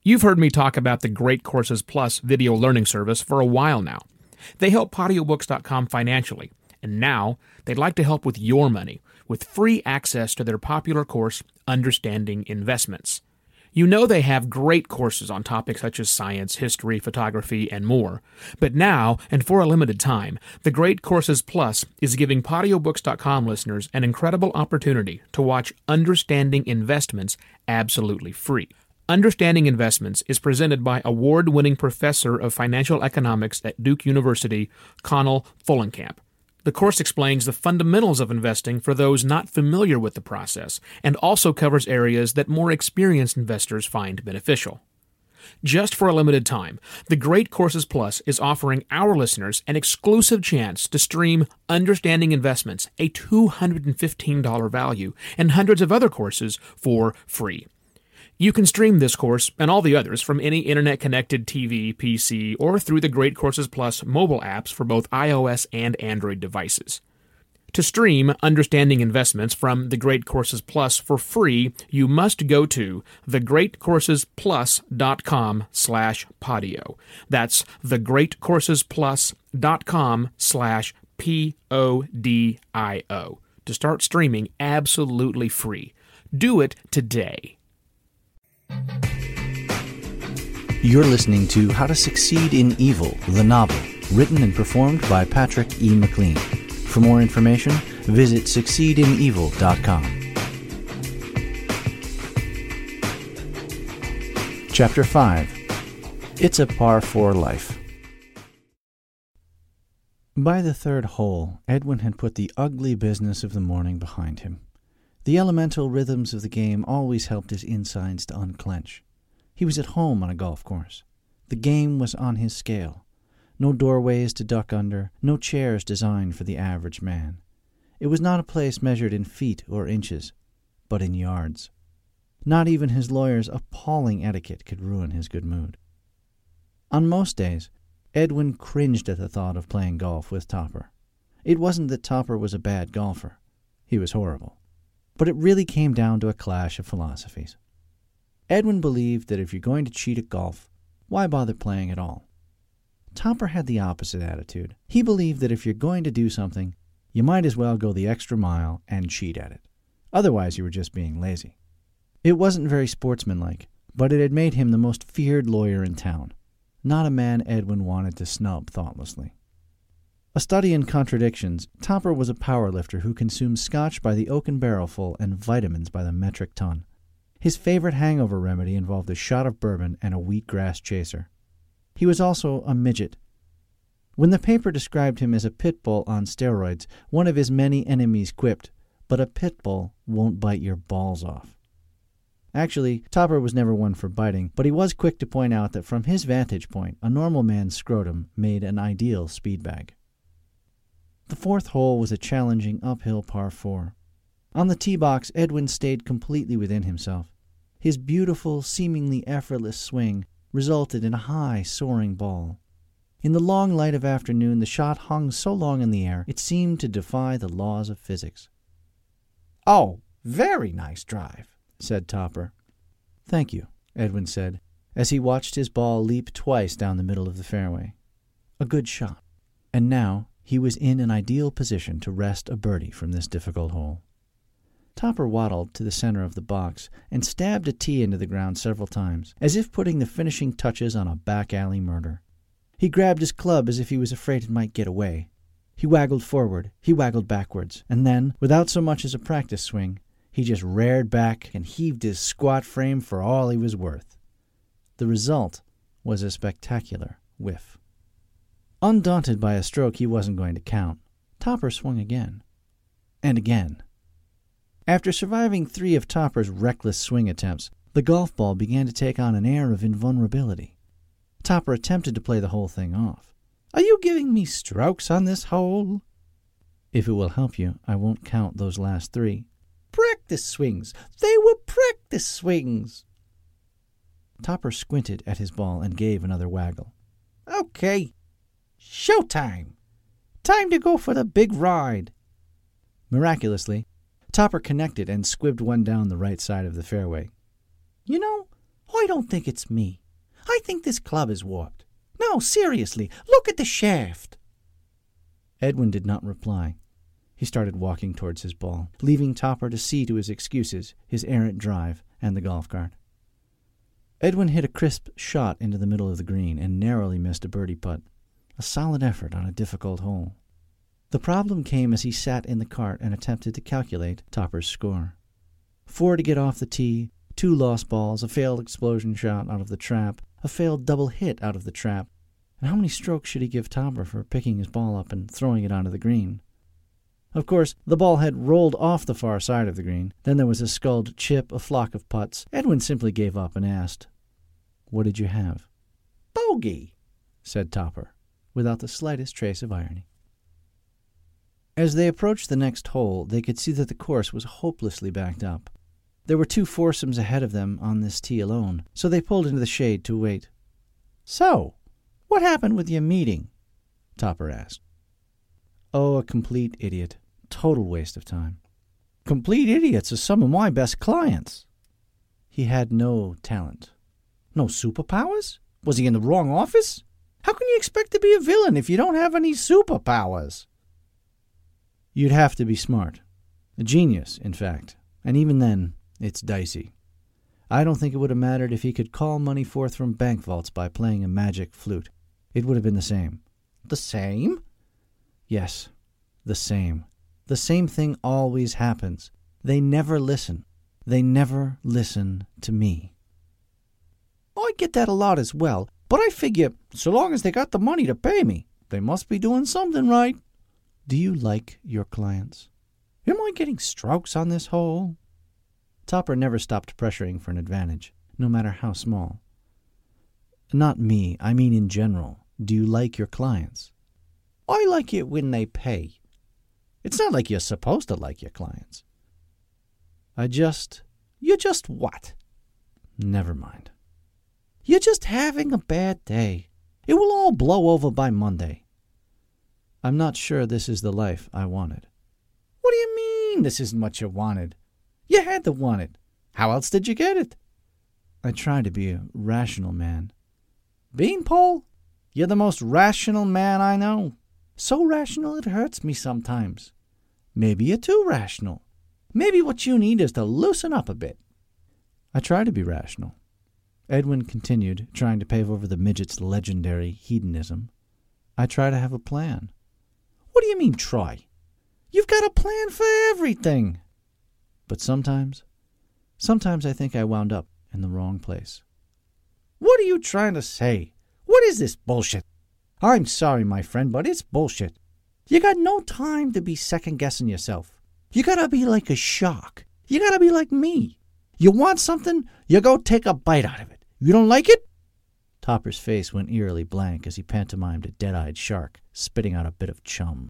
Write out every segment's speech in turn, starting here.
You've heard me talk about the Great Courses Plus video learning service for a while now. They help Audiobooks.com financially, and now they'd like to help with your money with free access to their popular course, Understanding Investments. You know they have great courses on topics such as science, history, photography, and more. But now, and for a limited time, the Great Courses Plus is giving Audiobooks.com listeners an incredible opportunity to watch Understanding Investments absolutely free. Understanding Investments is presented by award-winning professor of financial economics at Duke University, Connell Fullenkamp. The course explains the fundamentals of investing for those not familiar with the process, and also covers areas that more experienced investors find beneficial. Just for a limited time, the Great Courses Plus is offering our listeners an exclusive chance to stream Understanding Investments, a $215 value, and hundreds of other courses for free. You can stream this course and all the others from any internet-connected TV, PC, or through the Great Courses Plus mobile apps for both iOS and Android devices. To stream Understanding Investments from the Great Courses Plus for free, you must go to thegreatcoursesplus.com/podio. That's thegreatcoursesplus.com/PODIO to start streaming absolutely free. Do it today. You're listening to How to Succeed in Evil, the novel, written and performed by Patrick E. McLean. For more information, visit succeedinevil.com. Chapter 5. It's a Par 4 Life. By the third hole, Edwin had put the ugly business of the morning behind him. The elemental rhythms of the game always helped his insides to unclench. He was at home on a golf course. The game was on his scale. No doorways to duck under, no chairs designed for the average man. It was not a place measured in feet or inches, but in yards. Not even his lawyer's appalling etiquette could ruin his good mood. On most days, Edwin cringed at the thought of playing golf with Topper. It wasn't that Topper was a bad golfer. He was horrible. But it really came down to a clash of philosophies. Edwin believed that if you're going to cheat at golf, why bother playing at all? Topper had the opposite attitude. He believed that if you're going to do something, you might as well go the extra mile and cheat at it. Otherwise, you were just being lazy. It wasn't very sportsmanlike, but it had made him the most feared lawyer in town. Not a man Edwin wanted to snub thoughtlessly. A study in contradictions, Topper was a powerlifter who consumed scotch by the oaken barrelful and vitamins by the metric ton. His favorite hangover remedy involved a shot of bourbon and a wheatgrass chaser. He was also a midget. When the paper described him as a pit bull on steroids, one of his many enemies quipped, "But a pit bull won't bite your balls off." Actually, Topper was never one for biting, but he was quick to point out that from his vantage point, a normal man's scrotum made an ideal speed bag. The fourth hole was a challenging uphill par 4. On the tee box, Edwin stayed completely within himself. His beautiful, seemingly effortless swing resulted in a high, soaring ball. In the long light of afternoon, the shot hung so long in the air, it seemed to defy the laws of physics. "Oh, very nice drive," said Topper. "Thank you," Edwin said, as he watched his ball leap twice down the middle of the fairway. A good shot. And now he was in an ideal position to wrest a birdie from this difficult hole. Topper waddled to the center of the box and stabbed a tee into the ground several times, as if putting the finishing touches on a back-alley murder. He grabbed his club as if he was afraid it might get away. He waggled forward, he waggled backwards, and then, without so much as a practice swing, he just reared back and heaved his squat frame for all he was worth. The result was a spectacular whiff. Undaunted by a stroke he wasn't going to count, Topper swung again. And again. After surviving 3 of Topper's reckless swing attempts, the golf ball began to take on an air of invulnerability. Topper attempted to play the whole thing off. "Are you giving me strokes on this hole?" "If it will help you, I won't count those last 3. "Practice swings! They were practice swings!" Topper squinted at his ball and gave another waggle. "Okay. Showtime! Time to go for the big ride!" Miraculously, Topper connected and squibbed one down the right side of the fairway. "You know, I don't think it's me. I think this club is warped. No, seriously, look at the shaft. Edwin did not reply. He started walking towards his ball, leaving Topper to see to his excuses, his errant drive, and the golf cart. Edwin hit a crisp shot into the middle of the green and narrowly missed a birdie putt, a solid effort on a difficult hole. The problem came as he sat in the cart and attempted to calculate Topper's score. 4 to get off the tee, 2 lost balls, a failed explosion shot out of the trap, a failed double hit out of the trap. And how many strokes should he give Topper for picking his ball up and throwing it onto the green? Of course, the ball had rolled off the far side of the green. Then there was a sculled chip, a flock of putts. Edwin simply gave up and asked, "What did you have?" "Bogey," said Topper, without the slightest trace of irony. As they approached the next hole, they could see that the course was hopelessly backed up. There were 2 foursomes ahead of them on this tee alone, so they pulled into the shade to wait. "So, what happened with your meeting?" Topper asked. "Oh, a complete idiot. Total waste of time." "Complete idiots are some of my best clients." "He had no talent." "No superpowers? Was he in the wrong office? How can you expect to be a villain if you don't have any superpowers?" "You'd have to be smart. A genius, in fact. And even then, it's dicey. I don't think it would have mattered if he could call money forth from bank vaults by playing a magic flute. It would have been the same." "The same?" "Yes, the same. The same thing always happens. They never listen. They never listen to me." "I get that a lot as well, but I figure so long as they got the money to pay me, they must be doing something right." "Do you like your clients?" "Am I getting strokes on this hole?" Topper never stopped pressuring for an advantage, no matter how small. "Not me. I mean in general. Do you like your clients?" "I like it when they pay. It's not like you're supposed to like your clients." "You just what?" "Never mind." "You're just having a bad day. It will all blow over by Monday." "I'm not sure this is the life I wanted." "What do you mean this isn't what you wanted? You had to want it. How else did you get it?" "I try to be a rational man." "Beanpole, you're the most rational man I know. So rational it hurts me sometimes. Maybe you're too rational. Maybe what you need is to loosen up a bit." "I try to be rational." Edwin continued, trying to pave over the midget's legendary hedonism. "I try to have a plan." "What do you mean, try? You've got a plan for everything." "But sometimes I think I wound up in the wrong place." "What are you trying to say? What is this bullshit? I'm sorry, my friend, but it's bullshit. You got no time to be second-guessing yourself. You gotta be like a shark. You gotta be like me. You want something, you go take a bite out of it. You don't like it?" Topper's face went eerily blank as he pantomimed a dead-eyed shark, spitting out a bit of chum.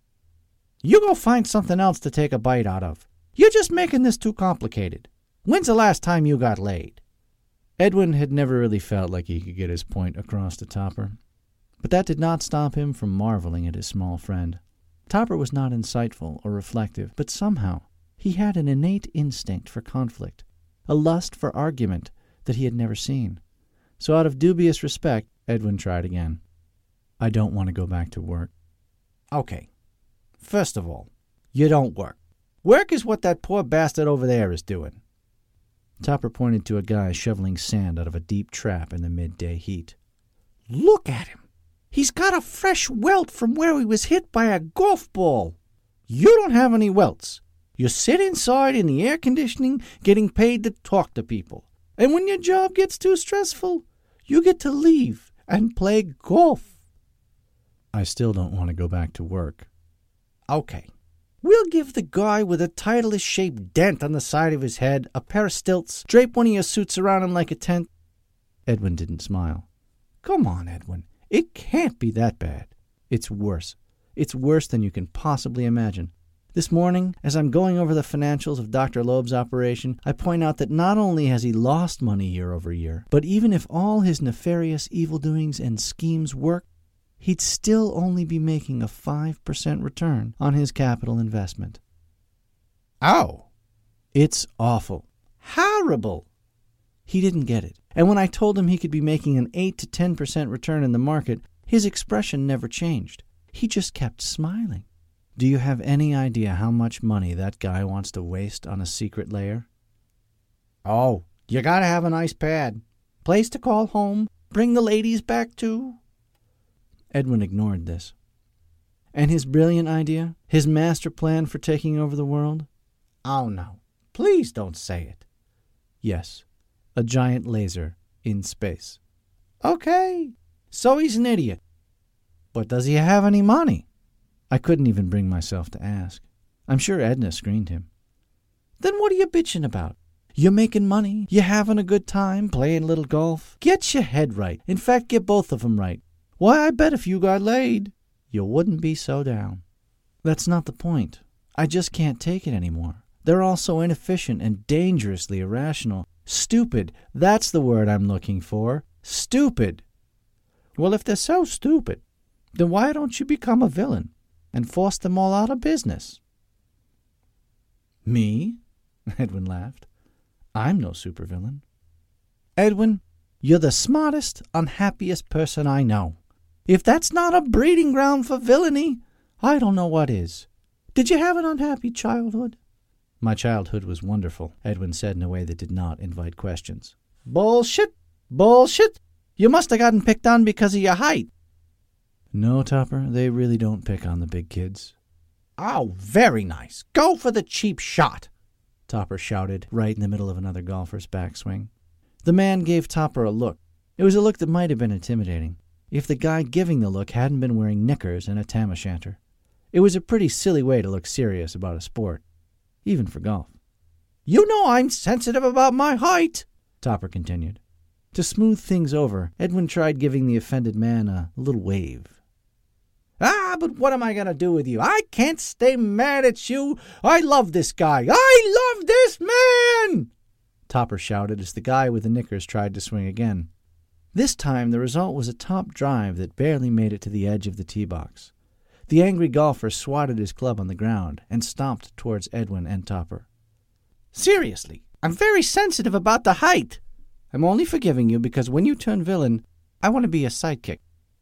"You go find something else to take a bite out of. You're just making this too complicated. When's the last time you got laid?" Edwin had never really felt like he could get his point across to Topper. But that did not stop him from marveling at his small friend. Topper was not insightful or reflective, but somehow he had an innate instinct for conflict, a lust for argument that he had never seen. So out of dubious respect, Edwin tried again. "I don't want to go back to work." "Okay. First of all, you don't work. Work is what that poor bastard over there is doing." Topper pointed to a guy shoveling sand out of a deep trap in the midday heat. "Look at him. He's got a fresh welt from where he was hit by a golf ball. You don't have any welts. You sit inside in the air conditioning getting paid to talk to people. And when your job gets too stressful, you get to leave and play golf." "I still don't want to go back to work." "Okay. We'll give the guy with a Titleist-shaped dent on the side of his head a pair of stilts, drape one of your suits around him like a tent." Edwin didn't smile. "Come on, Edwin. It can't be that bad." "It's worse. It's worse than you can possibly imagine. This morning, as I'm going over the financials of Dr. Loeb's operation, I point out that not only has he lost money year over year, but even if all his nefarious evil-doings and schemes work, he'd still only be making a 5% return on his capital investment." "Oh." "It's awful. Horrible." He didn't get it. And when I told him he could be making an 8 to 10% return in the market, his expression never changed. He just kept smiling. Do you have any idea how much money that guy wants to waste on a secret lair? Oh, you gotta have a nice pad. Place to call home. Bring the ladies back too. Edwin ignored this. And his brilliant idea? His master plan for taking over the world? Oh no, please don't say it. Yes, a giant laser in space. Okay, so he's an idiot. But does he have any money? I couldn't even bring myself to ask. I'm sure Edna screened him. Then what are you bitching about? You're making money. You're having a good time, playing a little golf. Get your head right. In fact, get both of them right. Why, I bet if you got laid, you wouldn't be so down. That's not the point. I just can't take it anymore. They're all so inefficient and dangerously irrational. Stupid. That's the word I'm looking for. Stupid. Well, if they're so stupid, then why don't you become a villain and force them all out of business? Me? Edwin laughed. I'm no supervillain. Edwin, you're the smartest, unhappiest person I know. If that's not a breeding ground for villainy, I don't know what is. Did you have an unhappy childhood? My childhood was wonderful, Edwin said in a way that did not invite questions. Bullshit! Bullshit! You must have gotten picked on because of your height. No, Topper, they really don't pick on the big kids. Oh, very nice. Go for the cheap shot, Topper shouted right in the middle of another golfer's backswing. The man gave Topper a look. It was a look that might have been intimidating, if the guy giving the look hadn't been wearing knickers and a tam o' shanter. It was a pretty silly way to look serious about a sport, even for golf. You know I'm sensitive about my height, Topper continued. To smooth things over, Edwin tried giving the offended man a little wave. Ah, but what am I going to do with you? I can't stay mad at you. I love this guy. I love this man! Topper shouted as the guy with the knickers tried to swing again. This time the result was a top drive that barely made it to the edge of the tee box. The angry golfer swatted his club on the ground and stomped towards Edwin and Topper. Seriously, I'm very sensitive about the height. I'm only forgiving you because when you turn villain, I want to be a sidekick.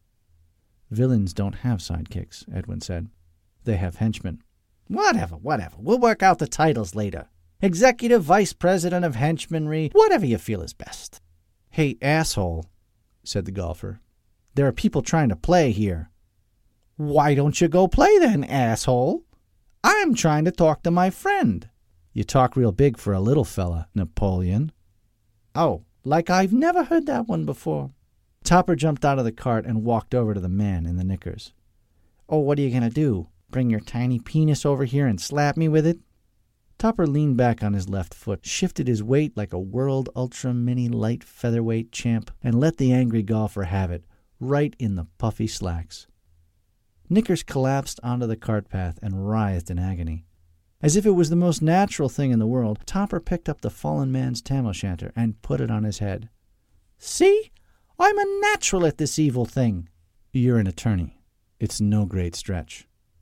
Villains don't have sidekicks, Edwin said. They have henchmen. Whatever. We'll work out the titles later. Executive Vice President of Henchmanry, whatever you feel is best. Hey, asshole, said the golfer. There are people trying to play here. Why don't you go play then, asshole? I'm trying to talk to my friend. You talk real big for a little fella, Napoleon. Oh, like I've never heard that one before. Topper jumped out of the cart and walked over to the man in the knickers. Oh, what are you going to do? Bring your tiny penis over here and slap me with it? Topper leaned back on his left foot, shifted his weight like a World Ultra Mini Light Featherweight champ, and let the angry golfer have it, right in the puffy slacks. Knickers collapsed onto the cart path and writhed in agony. As if it was the most natural thing in the world, Topper picked up the fallen man's tam o' shanter and put it on his head. See? I'm a natural at this evil thing. You're an attorney. It's no great stretch.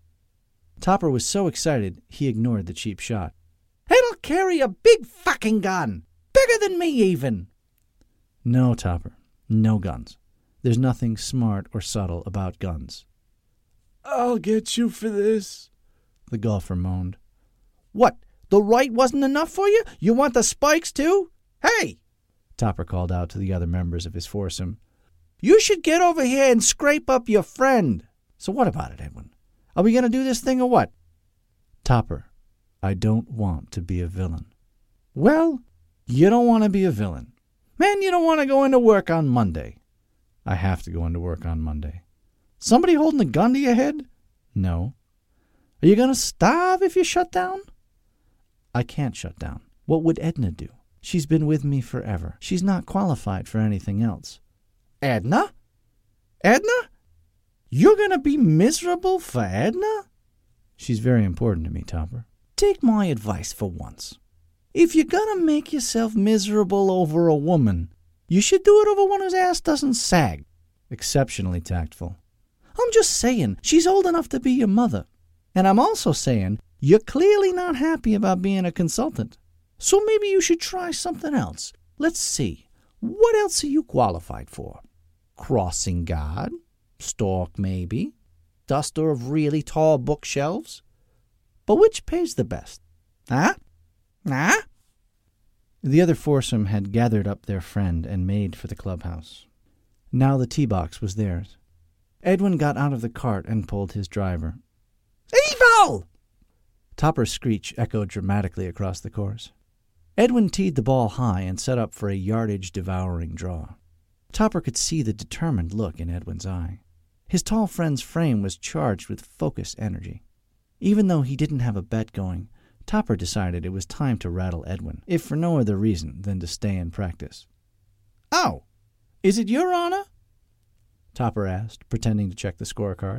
Topper was so excited, he ignored the cheap shot. It'll carry a big fucking gun. Bigger than me, even. No, Topper. No guns. There's nothing smart or subtle about guns. I'll get you for this, the golfer moaned. What, the right wasn't enough for you? You want the spikes, too? Hey! Topper called out to the other members of his foursome. You should get over here and scrape up your friend. So what about it, Edwin? Are we going to do this thing or what? Topper, I don't want to be a villain. Well, you don't want to be a villain. Man, you don't want to go into work on Monday. I have to go into work on Monday. Somebody holding a gun to your head? No. Are you going to starve if you shut down? I can't shut down. What would Edna do? She's been with me forever. She's not qualified for anything else. Edna? Edna? You're going to be miserable for Edna? She's very important to me, Topper. Take my advice for once. If you're going to make yourself miserable over a woman, you should do it over one whose ass doesn't sag. Exceptionally tactful. I'm just saying, she's old enough to be your mother. And I'm also saying, you're clearly not happy about being a consultant. So maybe you should try something else. Let's see. What else are you qualified for? Crossing guard? Stork, maybe? Duster of really tall bookshelves? But which pays the best? Huh? The other foursome had gathered up their friend and made for the clubhouse. Now the tee box was theirs. Edwin got out of the cart and pulled his driver. Evil! Topper's screech echoed dramatically across the course. Edwin teed the ball high and set up for a yardage-devouring draw. Topper could see the determined look in Edwin's eye. His tall friend's frame was charged with focused energy. Even though he didn't have a bet going, Topper decided it was time to rattle Edwin, if for no other reason than to stay in practice. "Oh, is it your honor?" Topper asked, pretending to check the scorecard.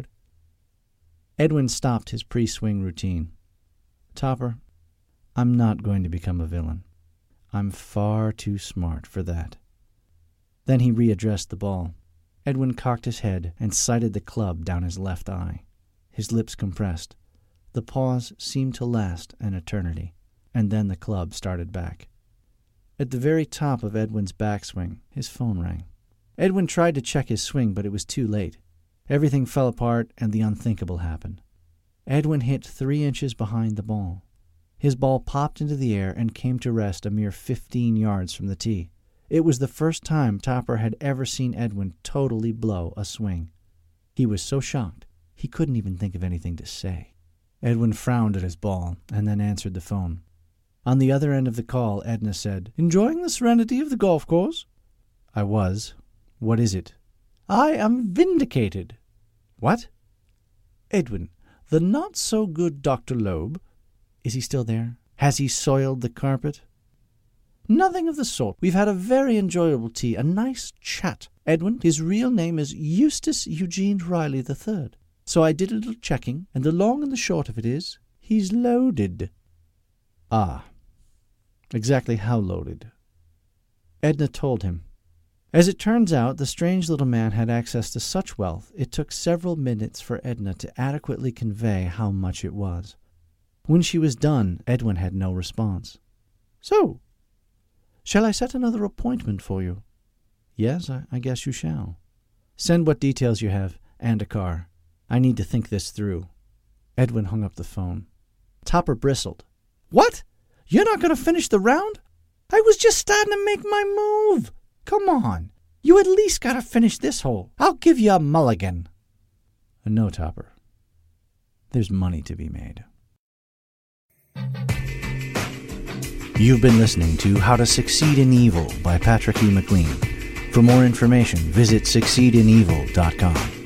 Edwin stopped his pre-swing routine. "Topper, I'm not going to become a villain. I'm far too smart for that." Then he readdressed the ball. Edwin cocked his head and sighted the club down his left eye. His lips compressed. The pause seemed to last an eternity, and then the club started back. At the very top of Edwin's backswing, his phone rang. Edwin tried to check his swing, but it was too late. Everything fell apart, and the unthinkable happened. Edwin hit 3 inches behind the ball. His ball popped into the air and came to rest a mere 15 yards from the tee. It was the first time Topper had ever seen Edwin totally blow a swing. He was so shocked, he couldn't even think of anything to say. Edwin frowned at his ball and then answered the phone. On the other end of the call, Edna said, "Enjoying the serenity of the golf course?" "I was. What is it?" "I am vindicated." "What?" "Edwin, the not-so-good Dr. Loeb." "Is he still there? Has he soiled the carpet?" "Nothing of the sort. We've had a very enjoyable tea, a nice chat. Edwin, his real name is Eustace Eugene Riley III. So I did a little checking, and the long and the short of it is, he's loaded." "Ah. Exactly how loaded?" Edna told him. As it turns out, the strange little man had access to such wealth, it took several minutes for Edna to adequately convey how much it was. When she was done, Edwin had no response. "So, shall I set another appointment for you?" "Yes, I guess you shall. Send what details you have, and a car. I need to think this through." Edwin hung up the phone. Topper bristled. "What? You're not going to finish the round? I was just starting to make my move. Come on. You at least got to finish this hole. I'll give you a mulligan." "No, Topper. There's money to be made." You've been listening to How to Succeed in Evil by Patrick E. McLean. For more information, visit succeedinevil.com.